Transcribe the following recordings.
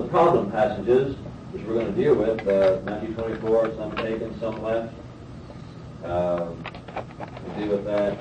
problem passages, which we're going to deal with, Matthew 24, some taken, some left. We'll deal with that.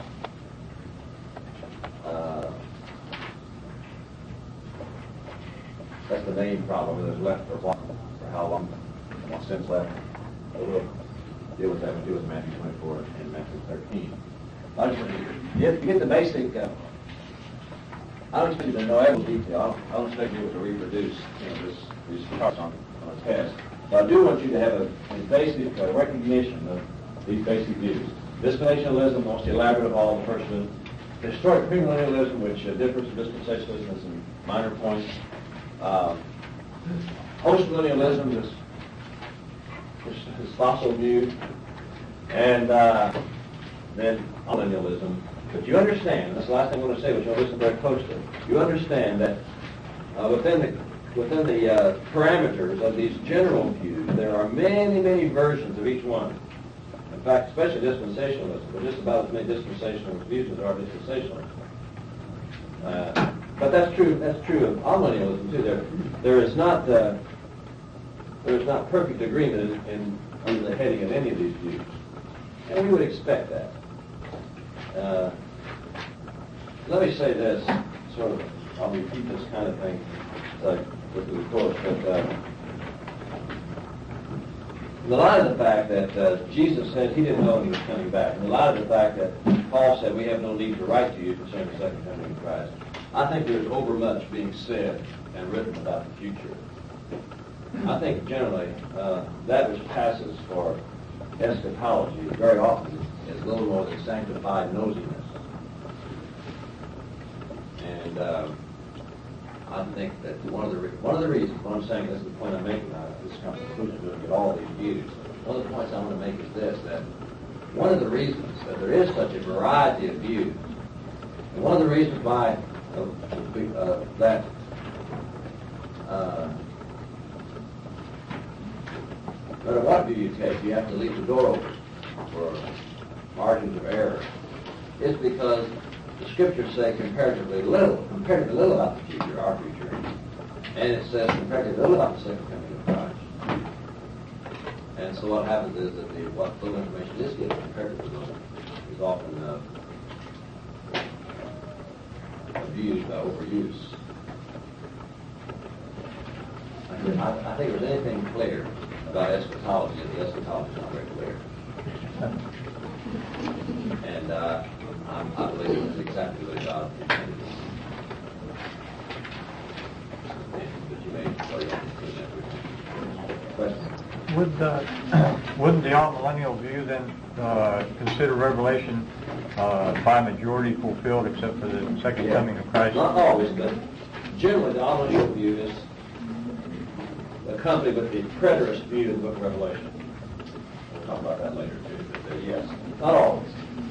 That's the main problem, whether it's left or what, for how long, what sense left. But we'll deal with that. We'll deal with Matthew 24 and Matthew 13. You get the basic. I don't expect you to know every detail. I don't expect you to reproduce these charts on a test. But I do want you to have a basic recognition of these basic views. Dispensationalism, most elaborate of all, the first one. Historic premillennialism, which differs from dispensationalism in some minor points. Postmillennialism is fossil view. And then millennialism. But you understand, that's the last thing I want to say, but you'll listen very closely. You understand that within the parameters of these general views, there are many, many versions of each one. In fact, especially dispensationalism. There are just about as many dispensationalist views as there are dispensationalists. But that's true of amillennialism too. There is not perfect agreement under the heading of any of these views, and we would expect that. Let me say this, sort of, I'll repeat this kind of thing with the course, but in the light of the fact that Jesus said he didn't know when he was coming back, in the light of the fact that Paul said we have no need to write to you concerning the second coming of Christ, I think there's overmuch being said and written about the future. I think generally that which passes for eschatology very often is little more than sanctified nosiness. And I think that one of the reasons, what I'm saying, this is the point I'm making out of this conclusion, to look at all these views. One of the points I want to make is this, that one of the reasons that there is such a variety of views, and one of the reasons why that no matter what view you take, you have to leave the door open for margins of error, is because the Scriptures say comparatively little about the future, our future, and it says comparatively little about the second coming of Christ. And so what happens is that what little information is given comparatively little is often abused by overuse. I think if there's anything clear about eschatology, the eschatology is not very clear. And I believe it's exactly what God intended. But you may carry on with that question. Wouldn't the all-millennial view then consider Revelation by majority fulfilled except for the second coming of Christ? Not always, but generally the all-millennial view is accompanied with the preterist view of the book of Revelation. We'll talk about that later too. But yes, not always.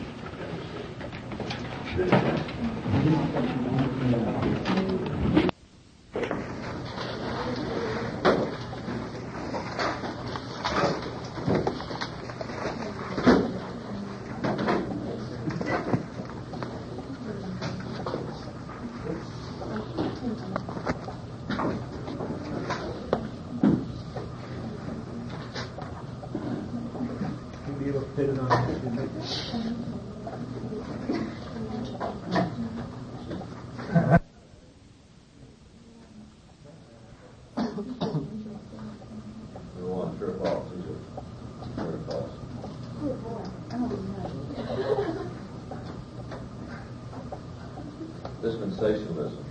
Dispensationalism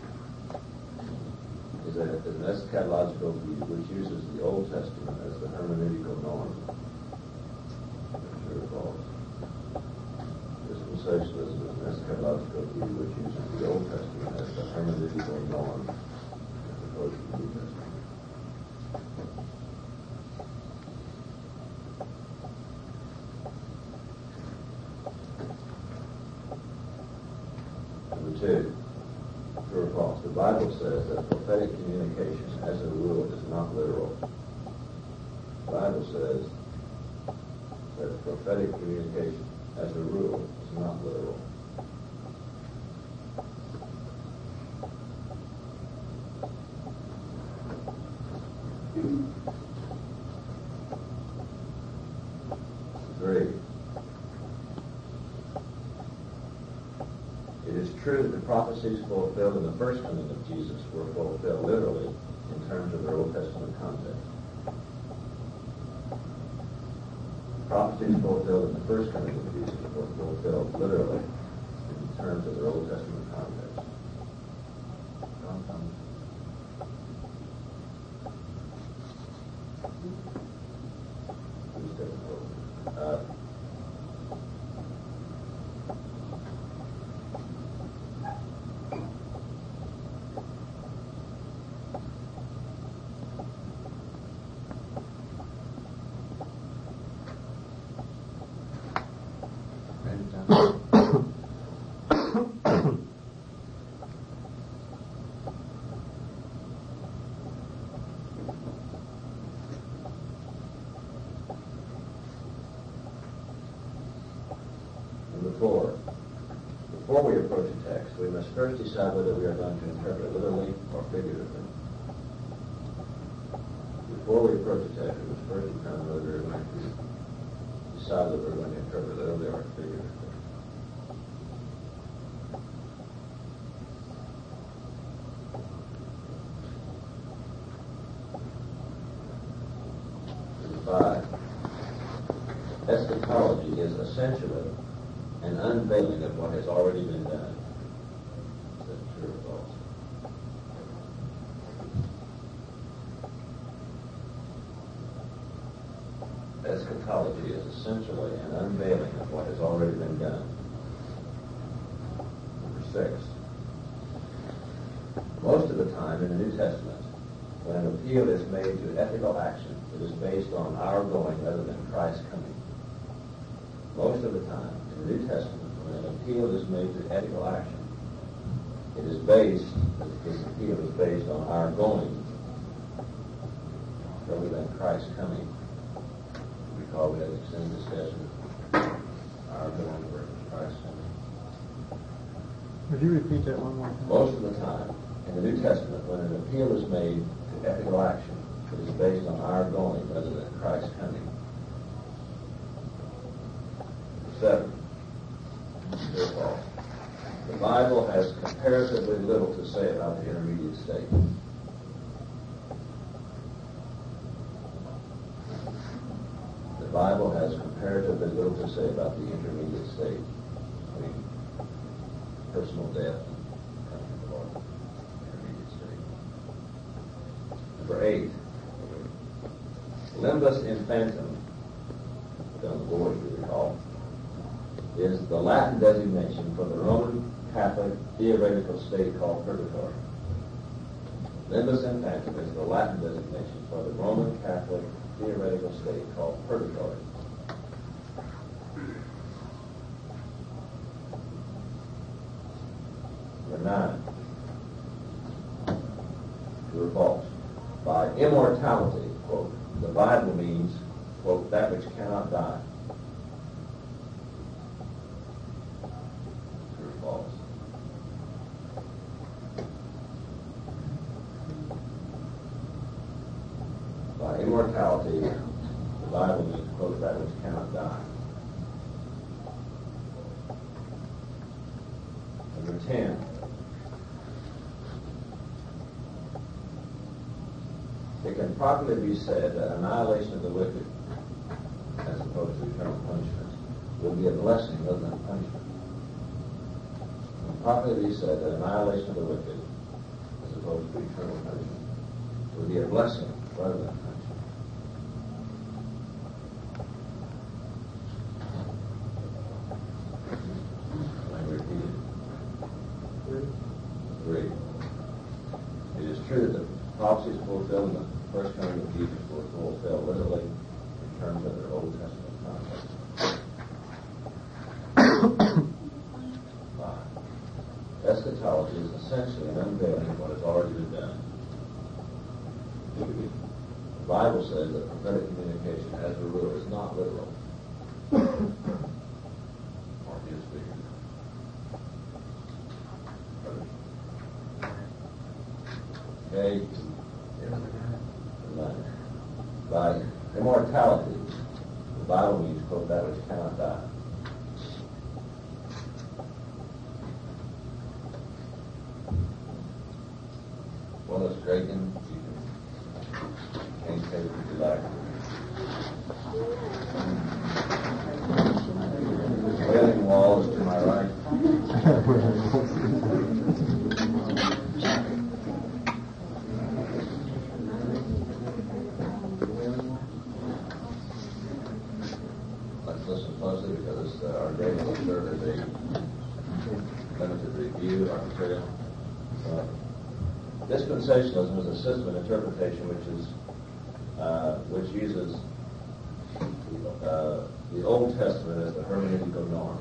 is an eschatological view which uses the Old Testament as the hermeneutical norm. True or false? Dispensationalism is an eschatological view which uses the Old Testament as the hermeneutical norm as opposed to the New Testament. Two, true or false? The Bible says that prophetic communication, as a rule, is not literal. The Bible says that prophetic communication, as a rule, is not literal. 3. It is true that the prophecies fulfilled in the first coming of Jesus were fulfilled literally in terms of their Old Testament context. Prophecies fulfilled in the first coming of Jesus were fulfilled literally in terms of their Old Testament context. Number 4. Before we approach a text, we must first decide whether we are going to interpret literally or figuratively. Before we approach a text, we must first determine whether we are going to decide whether we're going to interpret literally or figuratively. Number 5. Eschatology is essentially an unveiling of what has already been done. Is that true or false? Eschatology is essentially an unveiling of what has already been done. Number 6. Most of the time in the New Testament, when an appeal is made to ethical action, it is based on our going rather than Christ's coming. Most of the time in the New Testament, when an appeal is made to ethical action, this appeal is based on our going rather than Christ's coming. Recall we had an extended discussion of our going versus Christ's coming. Would you repeat that one more time? Most of the time in the New Testament, when an appeal is made to ethical action, it is based on our going rather than Christ's coming. 7. True or false? The Bible has comparatively little to say about the intermediate state. The Bible has comparatively little to say about the intermediate state. I mean, personal death and coming to the Lord. Intermediate state. Number 8. Limbus infantum, on the board, if you recall, is the Latin designation for the Roman Catholic theoretical state called purgatory. Limbus infantum is the Latin designation for the Roman Catholic theoretical state called purgatory. Number 9. True or false? By immortality, quote, the Bible means, quote, that which cannot die. True or false? By immortality, the Bible means, quote, that which cannot die. Number 10. It can properly be said that annihilation of the wicked, as opposed to eternal punishment, will be a blessing rather than punishment. It can properly be said that annihilation of the wicked, as opposed to eternal punishment, will be a blessing rather than punishment. Let me repeat it. 3. It is true that the prophecies fulfilled in the first coming of Jesus were fulfilled literally in terms of their Old Testament context. 5. Eschatology is essentially an unveiling of what has already been done. The Bible says that prophetic communication, as a rule, is not literal, or is figurative. Okay. 9. Reagan. You can take it if you like. Wailing Wall is to my right. Let's listen closely because our day will serve as a limited review of our material. Dispensationalism is a system of interpretation which uses the Old Testament as the hermeneutical norm.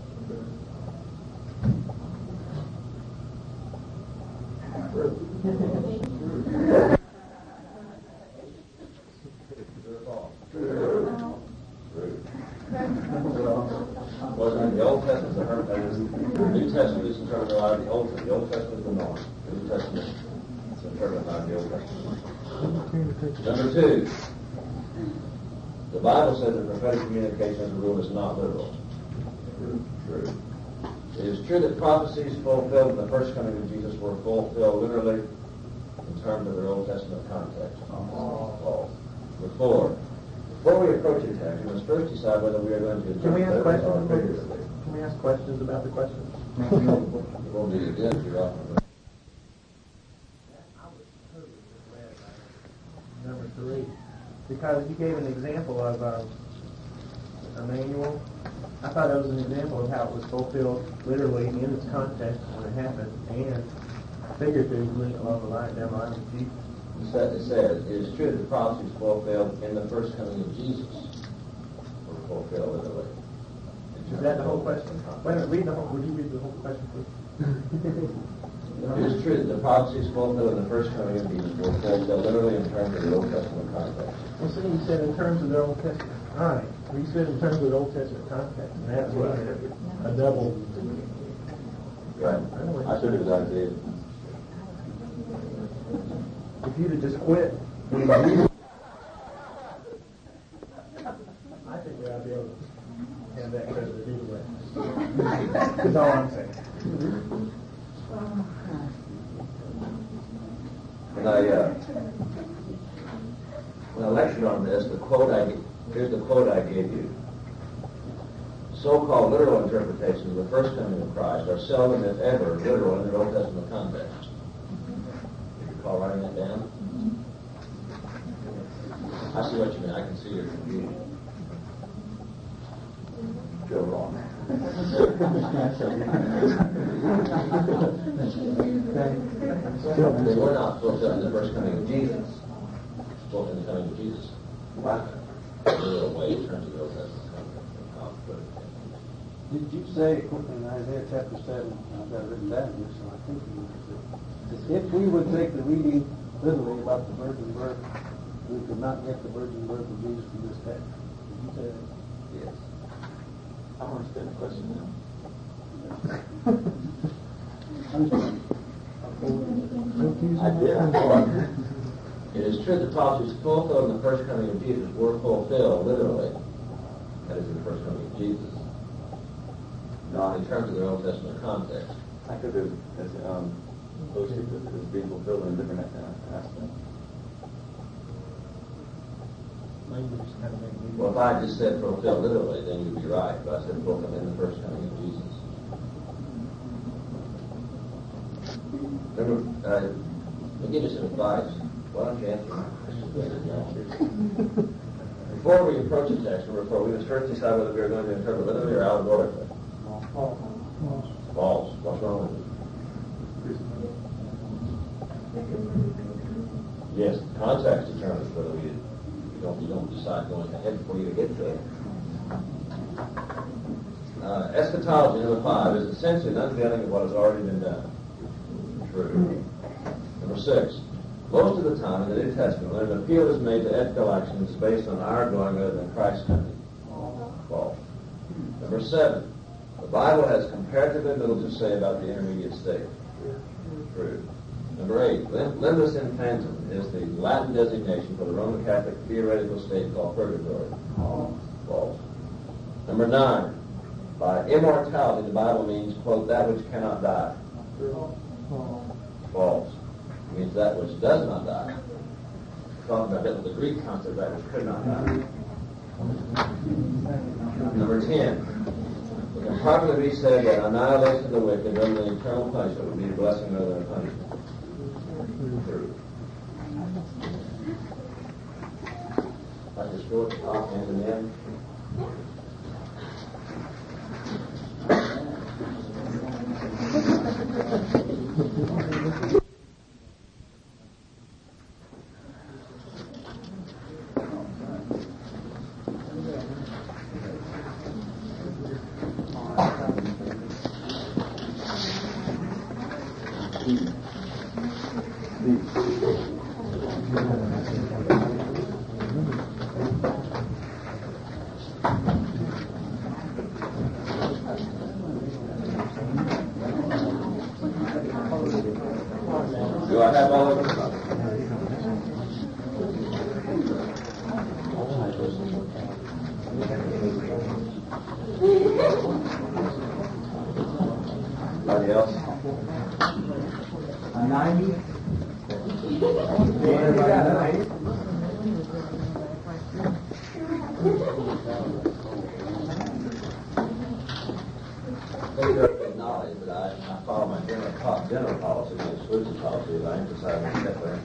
The Old Testament is the hermeneutical. The New Testament is interpreted by the Old Testament. The Old Testament is the norm. The New Testament is interpreted by the Old Testament. Number two, the Bible says that prophetic communication as a rule is not literal. True. It is true that prophecies fulfilled in the first coming of Jesus were fulfilled literally in terms of their Old Testament context. False. Before we approach a text, we must first decide whether we are going to Can we ask interpret questions? or figuratively. Can we ask questions about the questions? It won't be again if you're off. Number 3. Because you gave an example of Emmanuel. I thought that was an example of how it was fulfilled literally in its context when it happened, and figuratively along the line down the line of Jesus. It says, it is true that the prophecies fulfilled in the first coming of Jesus were fulfilled literally. Is that the whole question? Wait a minute, would you read the whole question, please? It is true that the prophecies fulfilled in the first coming of Jesus were fulfilled literally in terms of the Old Testament context. Well, see, you said in terms of the Old Testament. All right. Well, you said in terms of the Old Testament context, and that's a double. Right. I took it as Isaiah. If you'd have just quit, I think we ought to be able to have that credited either way. That's all I'm saying. When I lectured on this, here's the quote I gave you. So-called literal interpretations of the first coming of Christ are seldom, if ever, literal in their Old Testament context. You recall writing that down? I see what you mean. I can see your confusion. Go wrong. They were not fulfilled in the first coming of Jesus. Fulfilled in the coming of Jesus. Wow. A little way in terms of the Old Testament context. Did you say in Isaiah chapter 7, I've got it written down here, so I think you said, if we would take the reading literally about the virgin birth, we could not get the virgin birth of Jesus from this text. Did you say that? Yes. I don't understand the question now. I did. It is true that prophecies fulfilled in the first coming of Jesus were fulfilled literally. That is in the first coming of Jesus. Not in terms of their Old Testament context. I could have associated it as being fulfilled in different aspects. Well, if I just said fulfilled literally, then you'd be right. But I said fulfilled in the first coming of Jesus. Remember, I'll give you some advice. Why don't you answer my question? Before we approach the text, we must first decide whether we are going to interpret literally or allegorically. False. What's wrong with it? Yes, context determines whether you don't decide going ahead before you get to it. Eschatology, number 5, is essentially an unveiling of what has already been done. True. Number 6, most of the time in the New Testament, when an appeal is made to ethical action, it's based on our going rather than Christ's coming. False. Number 7, the Bible has comparatively little to say about the intermediate state. True. Number 8, limbus infantum is the Latin designation for the Roman Catholic theoretical state called purgatory. False. Number 9, by immortality the Bible means, quote, that which cannot die. False. means that which does not die. Talking about that with the Greek concept, that which could not die. Number 10. It can properly be said that annihilation of the wicked rather than eternal punishment would be a blessing rather than a punishment. True. Like the short top and the end. Do I have all of them? Anybody else? 90? Acknowledge that I follow my general policy, the exclusive policy, that I emphasize on separate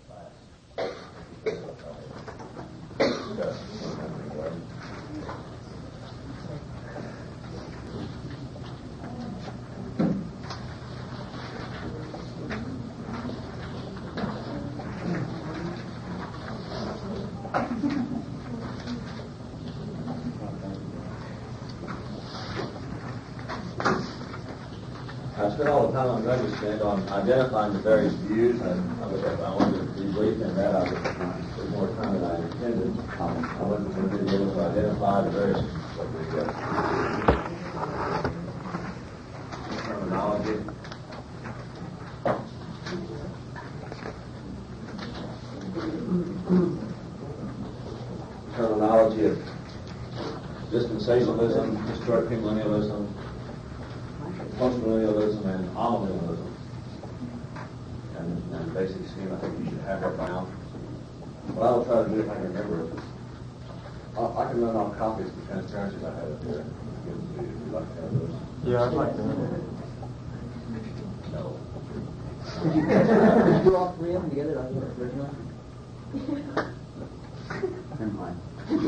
I spent all the time I'm going to spend on identifying the various views, and I wanted to be brief in that. I was more time than I intended. I wanted to be able to identify the various terminology. Terminology of dispensationalism, historic premillennialism, postmillennialism, and amillennialism. And basic scheme, I think you should have that now. What I will try to do, if I can remember it, I can run off copies of the transparencies I had up here and give them to you if you'd like to have those. Yeah, I'd like to. No. Did you do all three of them together on the original? Never mind.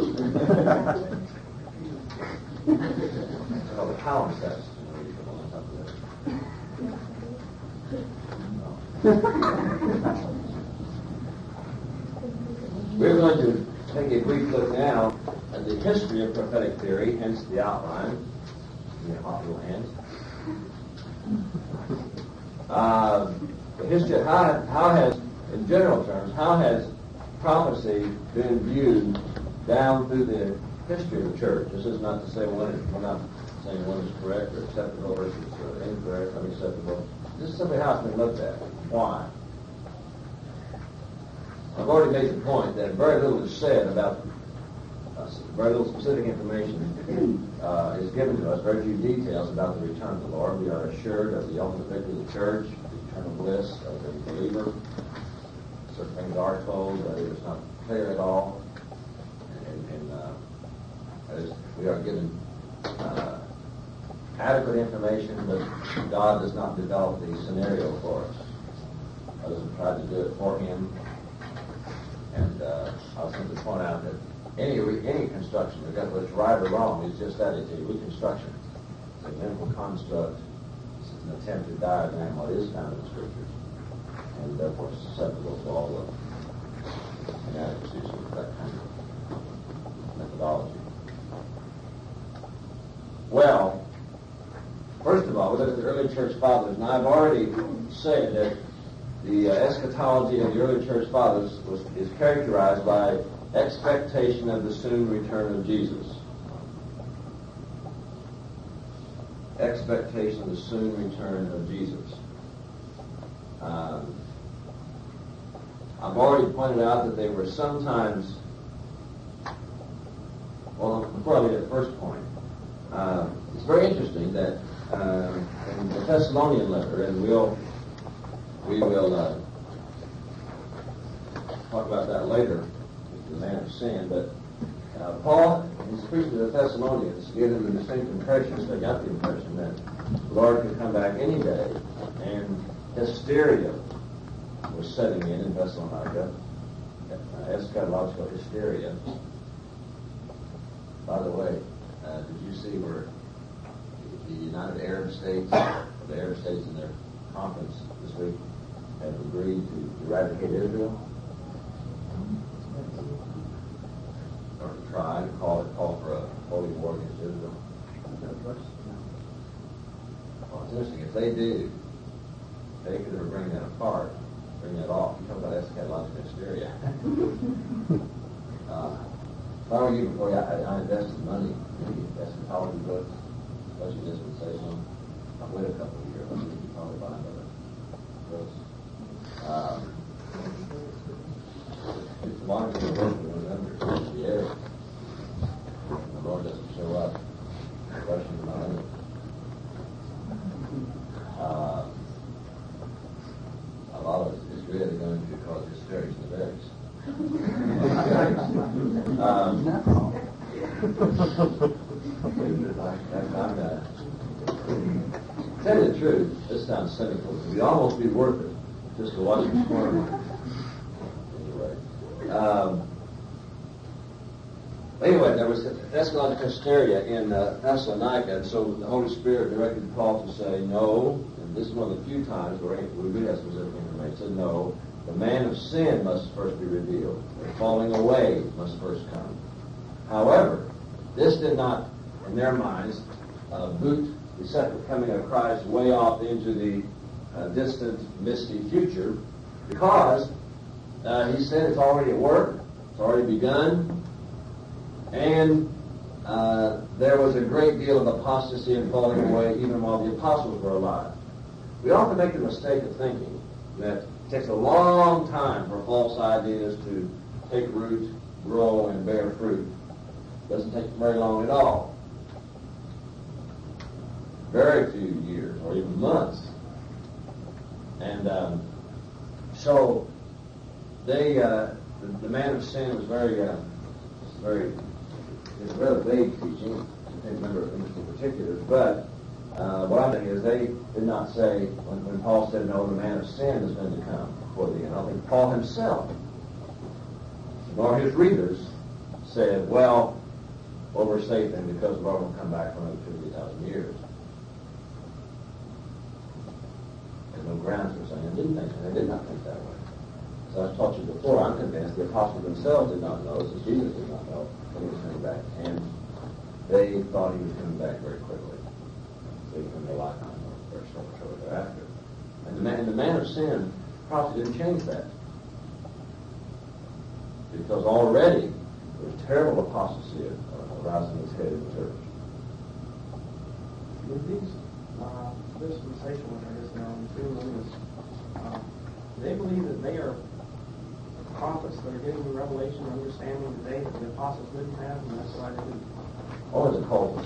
It's called the palimpsest. We're going to take a brief look now at the history of prophetic theory, hence the outline, the hospital hands. The history, how has, in general terms, how has prophecy been viewed down through the history of the church? This is not to say we're not saying one is correct or acceptable versus incorrect, unacceptable. This is simply how it's been looked at. Why? I've already made the point that very little is said about, very little specific information is given to us, very few details about the return of the Lord. We are assured of the ultimate victory of the church, the eternal bliss of the believer. Certain things are told, but it is not clear at all. And we are given adequate information, but God does not develop the scenario for us. God doesn't try to do it for him. And I'll simply point out that any construction, whether it's right or wrong, is just that. It's a reconstruction. It's a mental construct. It's an attempt to diagram what is found in the Scriptures, and therefore susceptible to all the inadequacies of that kind of methodology. Well, first of all, we look at the early church fathers. Now, I've already said that the eschatology of the early church fathers is characterized by expectation of the soon return of Jesus. Expectation of the soon return of Jesus. I've already pointed out that they were sometimes, well, before I leave the first point, it's very interesting that in the Thessalonian letter, and we will talk about that later, the man of sin, but Paul, in his preaching to the Thessalonians, gave them the distinct impression, they got the impression that the Lord could come back any day, and hysteria was setting in Thessalonica, eschatological hysteria. By the way, did you see where the United Arab States, the Arab States in their conference this week, have agreed to eradicate Israel? Or to try to call for a holy war against Israel? Well, it's interesting. If they do, they could bring that apart, bring that off. You talk about eschatological hysteria. If I were you, before I invested money in the eschatology books, especially dispensation, I'll wait a couple of years. I'll probably buy another books. It's long as the November, the area. The Lord doesn't show up. The question is not in. A lot of it is really going to cause hysteria in the berries. Tell you the truth, this sounds cynical. It would almost be worth it just to watch them squirm. Anyway, there was eschatological hysteria in Thessalonica, and so the Holy Spirit directed Paul to say, no, and this is one of the few times where we do have specific information, said, no, the man of sin must first be revealed. The falling away must first come. However, this did not, in their minds, boot the second coming of Christ way off into the distant, misty future, because he said it's already at work, it's already begun, and there was a great deal of apostasy and falling away even while the apostles were alive. We often make the mistake of thinking that it takes a long time for false ideas to take root, grow, and bear fruit. It doesn't take very long at all. Very few years or even months. And so they, the man of sin was it's a rather vague teaching. I can't remember things in particular, but what I'm saying is they did not say, when Paul said, no, the man of sin is going to come before the end. I don't think Paul himself, nor his readers, said, well, we're safe then because the Lord will come back for another 50,000 years. There's no grounds for saying they didn't think so. They did not think that way. So I've taught you before, I'm convinced the apostles themselves did not know, as Jesus did not know when he was coming back. And they thought he was coming back very quickly. So he was going to rely on him very shortly thereafter. And the man of sin probably didn't change that. Because already there was terrible apostasy arousing its head in the church. With these dispensationalists now, they believe that they are prophets that are getting the revelation and understanding today that the apostles didn't have, and that's why they didn't. Oh, it's a cultist.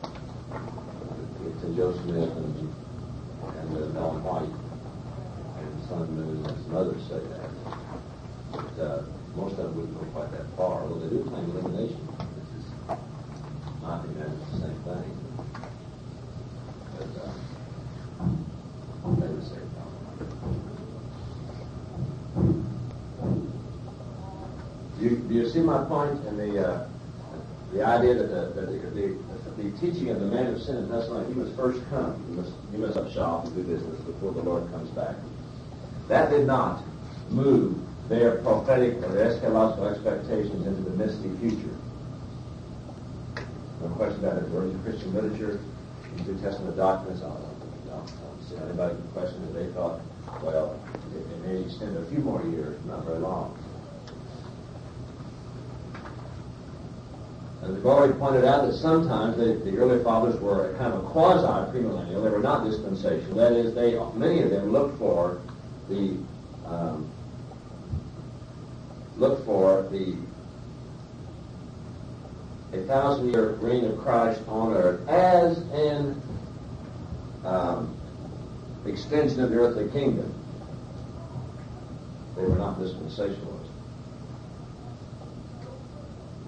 To Joe Smith and Ellen White and Son Moon and some others say that. But most of them wouldn't go quite that far, although they do claim elimination. This is not the same thing. But they would say Do you see my point in the idea that the teaching of the man of sin in Thessalonica, he must first come, he must up shop and do business before the Lord comes back. That did not move their prophetic or their eschatological expectations into the misty future. No question about it. Early Christian literature, New Testament doctrines, I don't see anybody can question that they thought, well, it may extend a few more years, not very long. As we've already pointed out, that sometimes the early fathers were kind of a quasi-premillennial. They were not dispensational. That is, many of them looked for the 1,000-year reign of Christ on earth as an extension of the earthly kingdom. They were not dispensationalists.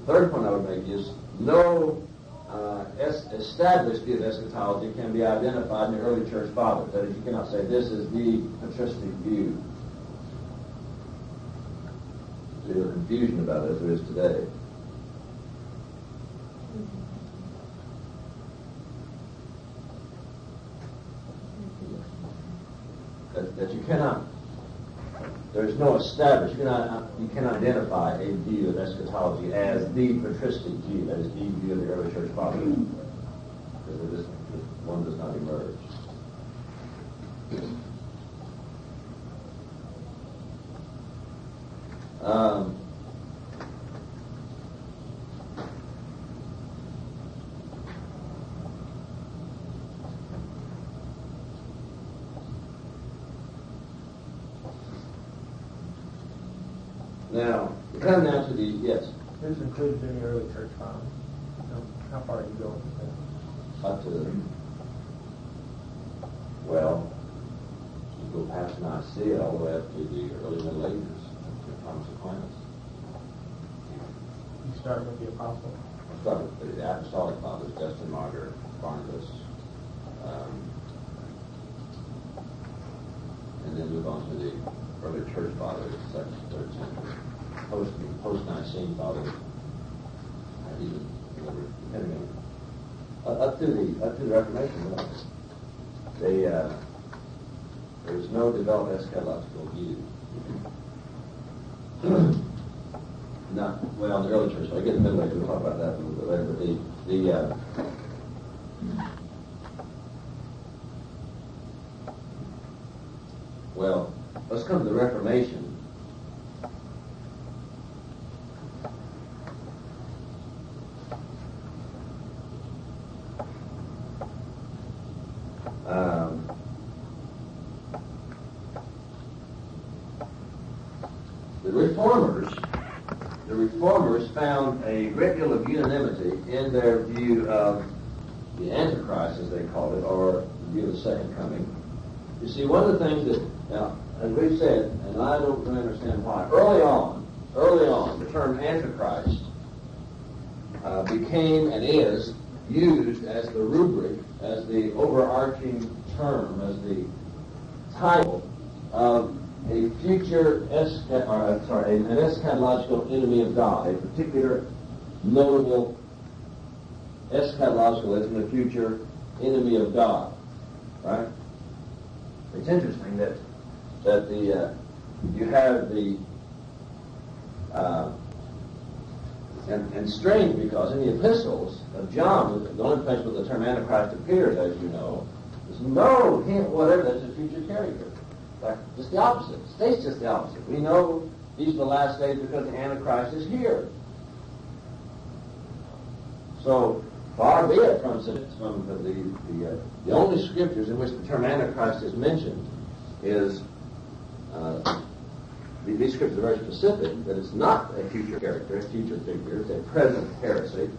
third point I would make is no established view of eschatology can be identified in the early church fathers. That is, you cannot say this is the patristic view. There's a little confusion about it as there is today. That you cannot, there's no established, you can identify a view of eschatology as the patristic view, that is the view of the early church fathers, because one does not emerge. Now, we come now to the, yes, Who's included in the early church fathers? How far are you going with that? up to the, well, you go past Nicaea all the way up to the early Middle Ages, to Thomas Aquinas. You start with the apostle. I'll start with the Apostolic Fathers, Justin Martyr, Barnabas, and then move on to the early church fathers, 2nd, 3rd century. Post-Nicene fathers, even depending on up to the Reformation. There was no developed eschatological view. Not well in the early church. I get in the Middle Ages. We'll talk about that a little bit later. But well, let's come to the Reformation. The Reformers found a great deal of unanimity in their view of the Antichrist, as they called it, or the view of the second coming. You see, one of the things that, now, as we've said, and I don't really understand why, early on, the term Antichrist became and is used as the rubric, as the overarching term, as the title of a future an eschatological enemy of God, a particular notable eschatological in the future enemy of God, right? It's interesting that you have the and strange because in the epistles of John, the only place where the term Antichrist appears, as you know, there's no hint whatever that's a future character. Like, just the opposite. It states just the opposite. We know these are the last days because the Antichrist is here. So, far be it from the only scriptures in which the term Antichrist is mentioned is, these scriptures are very specific, that it's not a future character, a future figure, it's a present heresy.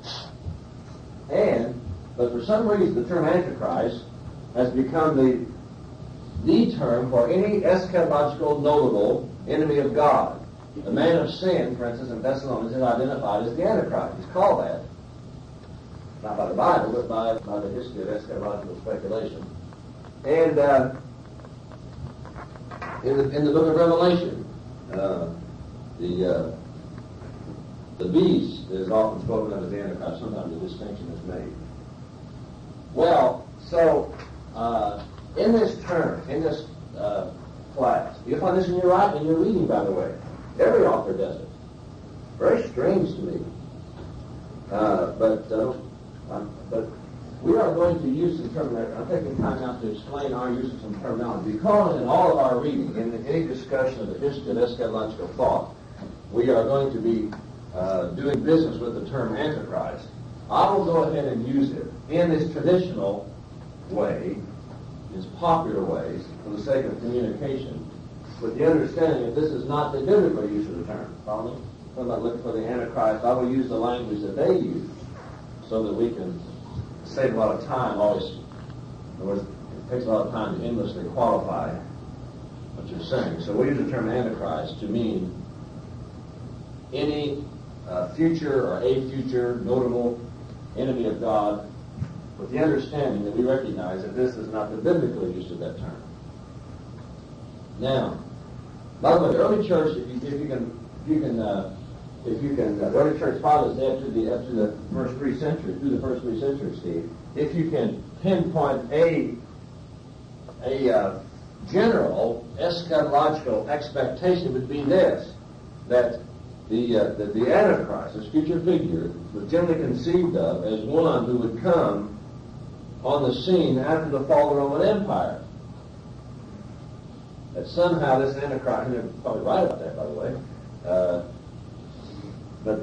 But for some reason the term Antichrist has become the term for any eschatological notable enemy of God. The man of sin, for instance, in Thessalonians is identified as the Antichrist. He's called that. Not by the Bible, but by the history of eschatological speculation. And in the book of Revelation, the beast is often spoken of as the Antichrist. Sometimes a distinction is made. Well, so in this term, in this class, you'll find this in your reading, by the way. Every author does it. Very strange to me. But we are going to use some terminology. I'm taking time now to explain our use of some terminology. Because in all of our reading, in any discussion of the history of eschatological thought, we are going to be doing business with the term Antichrist. I will go ahead and use it in this traditional way, its popular ways, for the sake of communication, with the understanding that this is not the biblical use of the term. Follow me? If I'm not looking for the Antichrist, I will use the language that they use so that we can save a lot of time. Always, in other words, it takes a lot of time to endlessly qualify what you're saying. So we use the term Antichrist to mean any future or a future notable enemy of God, with the understanding that we recognize that this is not the biblical use of that term. Now, by the way, the early church, if you can, the early church fathers up to the first 3 centuries, through the first 3 centuries, Steve, if you can pinpoint a general eschatological expectation would be this, that the Antichrist, this future figure, was generally conceived of as one who would come on the scene after the fall of the Roman Empire. That somehow this Antichrist, and they're probably right about that, by the way, but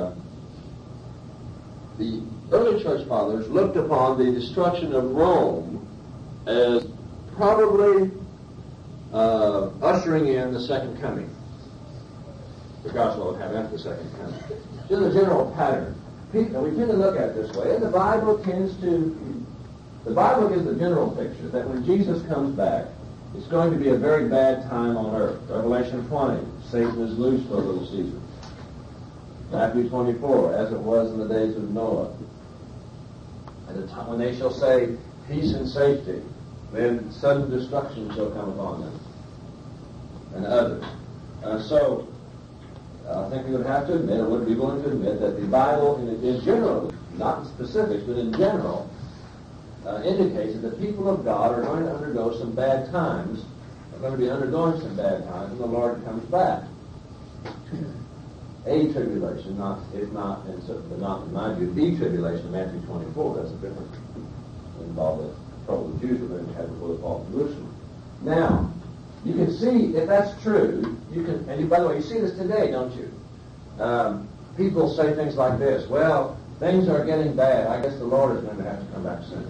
the early church fathers looked upon the destruction of Rome as probably ushering in the second coming. The gospel will have after the second coming. Just a general pattern. We tend to look at it this way, and the Bible gives the general picture that when Jesus comes back, it's going to be a very bad time on earth. Revelation 20, Satan is loose for a little season. Matthew 24, as it was in the days of Noah. At the time when they shall say, peace and safety, then sudden destruction shall come upon them, and others. So, I think we would have to admit, or would be willing to admit, that the Bible, in general, not in specifics, but in general, indicates that the people of God are going to undergo some bad times, are going to be undergoing some bad times when the Lord comes back. A tribulation, not in my view, the tribulation of Matthew 24, that's a different, involved with trouble the Jews were going to have before the fall of Jerusalem. Now, you can see, if that's true, by the way, you see this today, don't you? People say things like this, well, things are getting bad, I guess the Lord is going to have to come back soon.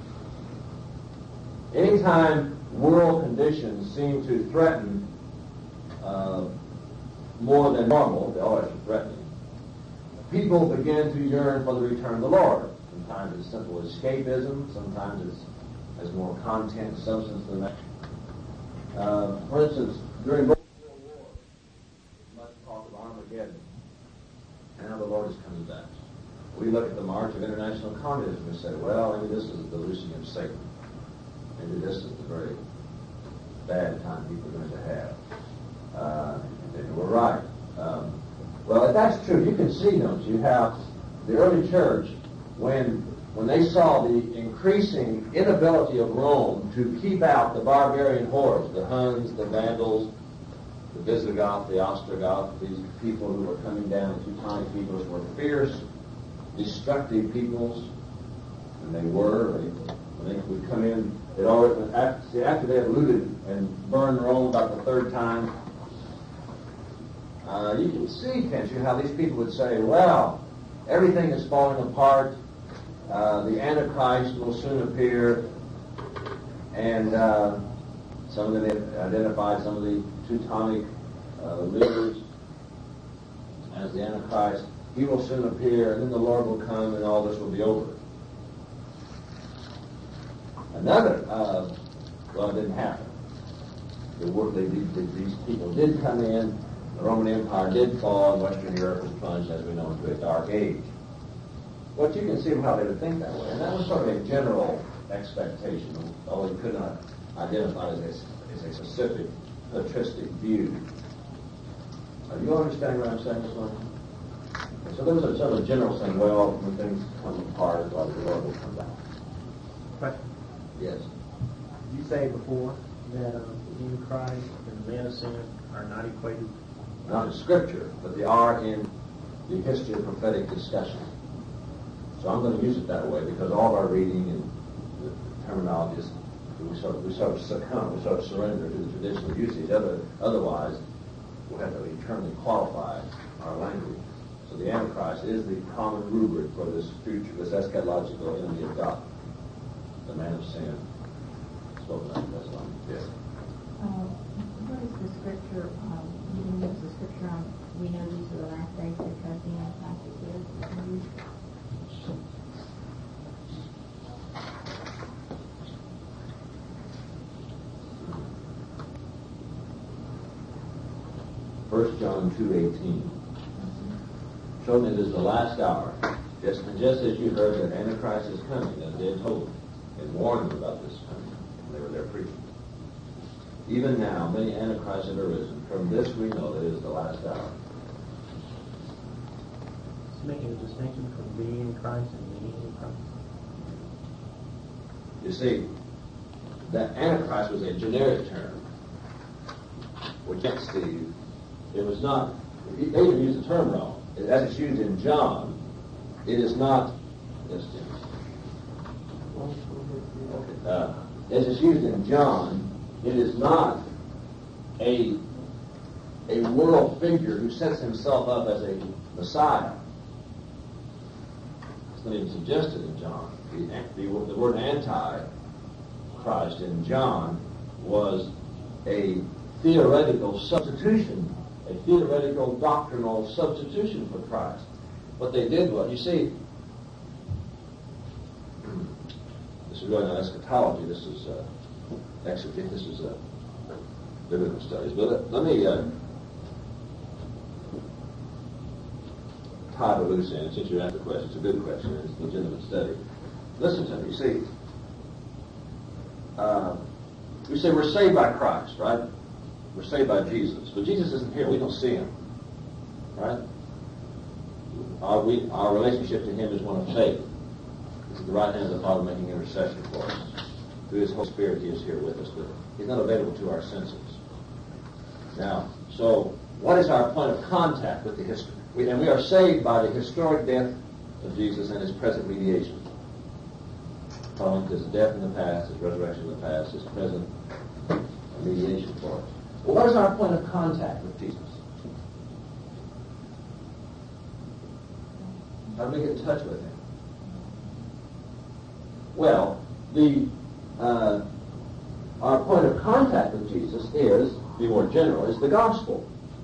Anytime world conditions seem to threaten more than normal, they always are threatening, people begin to yearn for the return of the Lord. Sometimes it's simple escapism, sometimes it has more content, substance than that. For instance, during both World Wars, much talk of Armageddon, and now the Lord is coming back. We look at the march of international communism and say, well, maybe this is the loosing of Satan. Maybe this is the very bad time people are going to have. And we're right. Well, if that's true, you can see, don't you, how the early church, when they saw the increasing inability of Rome to keep out the barbarian hordes, the Huns, the Vandals, the Visigoths, the Ostrogoths, these people who were coming down, Teutonic peoples were fierce, destructive peoples, and they were. When they would come in, after they had looted and burned Rome about the 3rd time, you can see, can't you, how these people would say, well, everything is falling apart, the Antichrist will soon appear, and some of them identified some of the Teutonic leaders as the Antichrist. He will soon appear, and then the Lord will come, and all this will be over. Another, well, it didn't happen. These people did come in, the Roman Empire did fall, and Western Europe was plunged, as we know, into a dark age. But you can see how they would think that way. And that was sort of a general expectation, although you could not identify it as a specific patristic view. Are you understanding what I'm saying this morning? Okay, so those are sort of general saying, well, when things come apart, the Lord will come back. Question. Yes. You say before that the human Christ and the man of sin are not equated. Not in Scripture, but they are in the history of prophetic discussion. So I'm going to use it that way because all of our reading and the terminology is, we sort of succumb, we sort of surrender to the traditional usage. Otherwise, we'll have to eternally qualify our language. So the Antichrist is the common rubric for this future, this eschatological enemy of God, the man of sin. Spoken of as long. Yes. What is the scripture? You can use the scripture on. We know these are the last days because the Antichrist is here. 1 John 2:18. told it is the last hour. Just as you heard that Antichrist is coming, as they had told them, and warned them about this coming, and they were there preaching. Even now, many Antichrists have arisen. From this we know that it is the last hour. It's making a distinction from being in Christ and being in Christ. You see, that Antichrist was a generic term. Which Steve, it was not, they even used the term wrong. As it's used in John, it is not, yes, Jim. As it's used in John, it is not a world figure who sets himself up as a Messiah. It's not even suggested in John. The word anti-Christ in John was a theoretical substitution, a theoretical doctrinal substitution for Christ. What they did was, you see, this is going on eschatology, this is exegete, this is biblical studies, but let me tie the loose end, since you asked the question. It's a good question, it's a legitimate study. Listen to me, you see, we say we're saved by Christ, right? We're saved by Jesus. But Jesus isn't here. We don't see him. Right? Our relationship to him is one of faith. This is the right hand of the Father making intercession for us. Through his Holy Spirit, he is here with us. But he's not available to our senses. Now, so what is our point of contact with the history? We are saved by the historic death of Jesus and his present mediation. Following his death in the past, his resurrection in the past, his present mediation for us. Well, what is our point of contact with Jesus? How do we get in touch with him? Well, our point of contact with Jesus is, to be more general, is the gospel.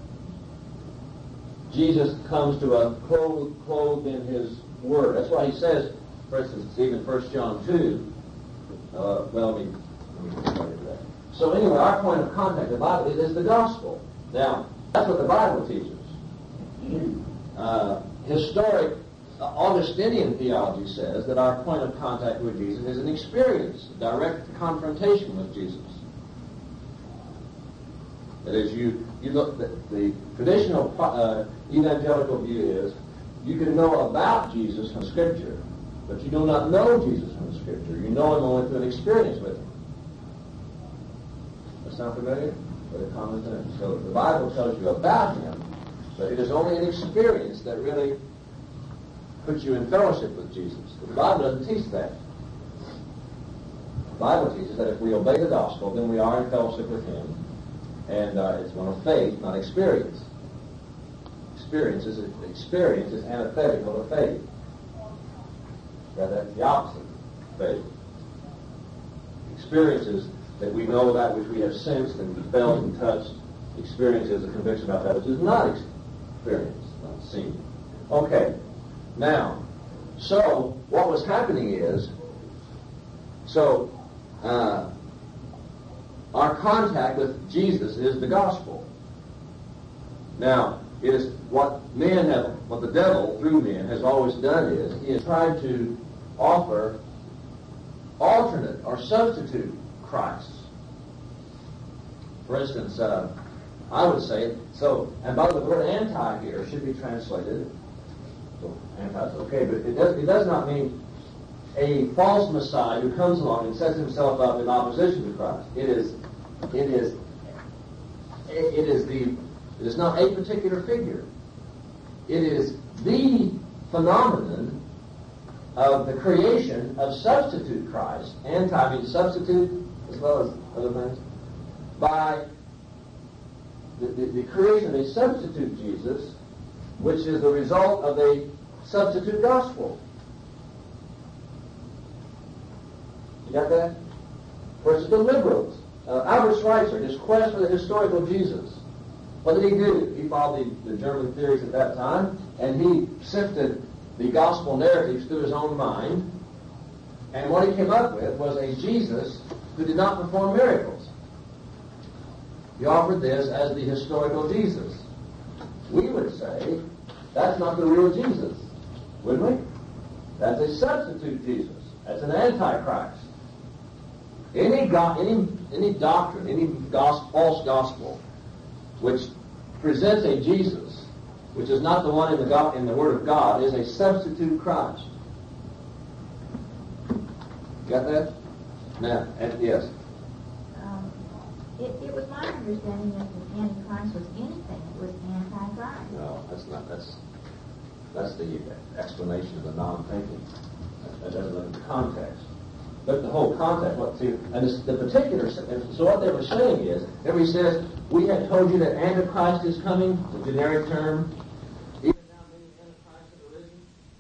Jesus comes to us clothed in his word. That's why he says, for instance, even 1 John 2, let me start with that. So anyway, our point of contact, the Bible, is the gospel. Now, that's what the Bible teaches. Historic Augustinian theology says that our point of contact with Jesus is an experience, a direct confrontation with Jesus. That is, you look, the traditional evangelical view is you can know about Jesus from Scripture, but you do not know Jesus from Scripture. You know him only through an experience with him. Sound familiar? Very common thing. So the Bible tells you about him, but it is only an experience that really puts you in fellowship with Jesus. But the Bible doesn't teach that. The Bible teaches that if we obey the gospel, then we are in fellowship with him, and it's one of faith, not experience. Experience is antithetical to faith. Rather, that's the opposite of faith. Experience is that we know that which we have sensed and felt and touched. Experience is a conviction about that which is not experienced, not seen. Okay. Now, so what was happening is, our contact with Jesus is the gospel. Now, it is what the devil through men has always done is he has tried to offer alternate or substitute Christ. For instance, I would say, and by the way, the word anti here should be translated, so anti is okay, but it does not mean a false Messiah who comes along and sets himself up in opposition to Christ. It is not a particular figure. It is the phenomenon of the creation of substitute Christ, anti means substitute as well as other things, by the creation of a substitute Jesus, which is the result of a substitute gospel. You got that? Whereas the liberals, Albert Schweitzer, his quest for the historical Jesus, what did he do? He followed the German theories at that time, and he sifted the gospel narratives through his own mind, and what he came up with was a Jesus who did not perform miracles. He offered this as the historical Jesus. We would say that's not the real Jesus, wouldn't we? That's a substitute Jesus. That's an antichrist. Any doctrine, any false gospel, which presents a Jesus, which is not the one in the Word of God, is a substitute Christ. Got that? Now, yes. It was my understanding that the Antichrist was anything. It was anti-Christ. No, that's not. That's the explanation of the non-thinking. That doesn't look at the context. But the whole context, the particular, so what they were saying is, everybody says, we had told you that Antichrist is coming, the generic term, even now many Antichrists have arisen.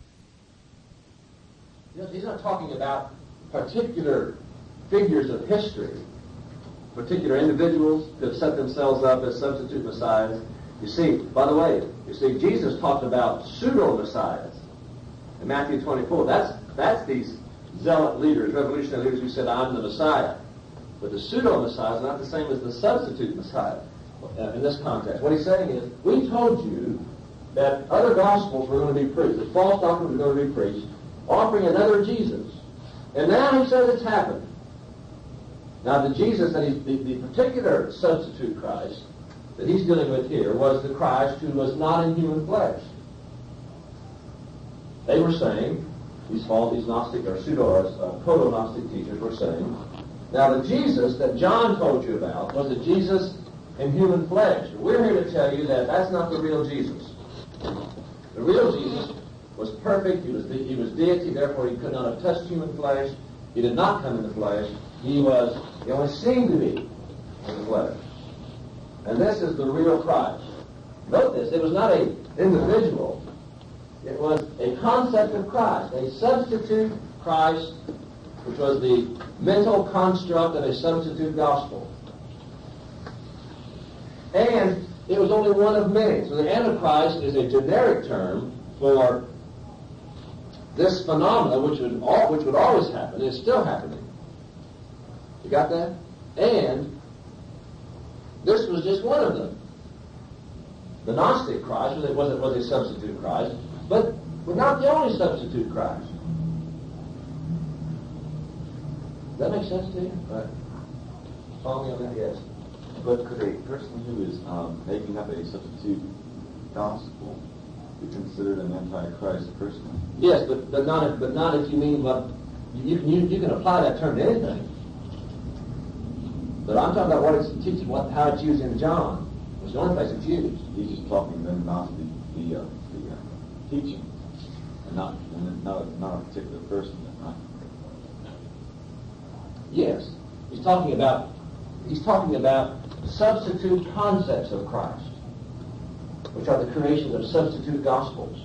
You know, he's not talking about particular figures of history, particular individuals who have set themselves up as substitute messiahs. You see, by the way, Jesus talked about pseudo-messiahs in Matthew 24. That's these zealot leaders, revolutionary leaders who said, I'm the Messiah. But the pseudo-Messiah is not the same as the substitute Messiah in this context. What he's saying is, we told you that other gospels were going to be preached, that false doctrines were going to be preached, offering another Jesus. And now he says it's happened. Now the Jesus, the particular substitute Christ that he's dealing with here was the Christ who was not in human flesh. They were saying, these Gnostic or proto-Gnostic teachers were saying, now the Jesus that John told you about was a Jesus in human flesh. We're here to tell you that that's not the real Jesus. The real Jesus was perfect. He was deity, therefore he could not have touched human flesh. He did not come in the flesh. He only seemed to be in the flesh. And this is the real Christ. Note this, it was not an individual. It was a concept of Christ, a substitute Christ, which was the mental construct of a substitute gospel. And it was only one of many. So the Antichrist is a generic term for this phenomena, which would always happen. It's still happening. You got that? And this was just one of them. The Gnostic Christ was a substitute Christ, but not the only substitute Christ. Does that make sense to you? Right. Follow me on that? Yes. But could a person who is making up a substitute gospel be considered an antichrist person? Yes, but not if you mean what you can apply that term to anything. But I'm talking about what it's teaching, how it's used in John. It's the only place it's used. He's just talking then not the teaching, and not a particular person. Right? Yes, he's talking about substitute concepts of Christ, which are the creations of substitute gospels.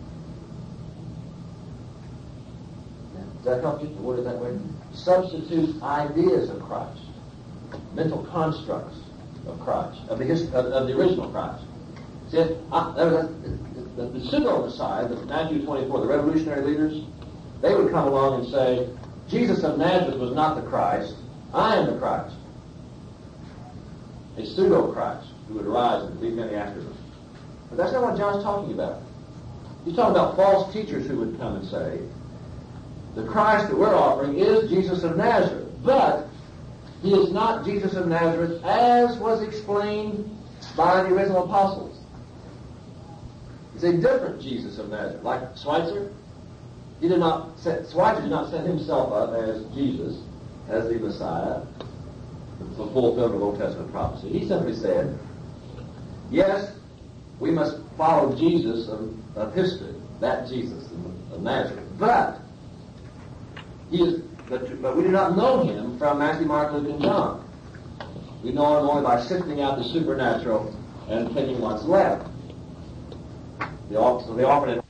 Does that help you to word it that way? Substitute ideas of Christ, mental constructs of Christ, of the original Christ. See, the pseudo-Messiah, the Matthew 24, the revolutionary leaders, they would come along and say, Jesus of Nazareth was not the Christ, I am the Christ. A pseudo-Christ who would arise and lead many after him. But that's not what John's talking about. He's talking about false teachers who would come and say, the Christ that we're offering is Jesus of Nazareth, but he is not Jesus of Nazareth as was explained by the original apostles. He's a different Jesus of Nazareth. Like Schweitzer, Schweitzer did not set himself up as Jesus, as the Messiah, the fulfillment of Old Testament prophecy. He simply said, yes, we must follow Jesus of history, that Jesus of Nazareth, but we do not know him from Matthew, Mark, Luke, and John. We know him only by sifting out the supernatural and picking what's left. So they offered it.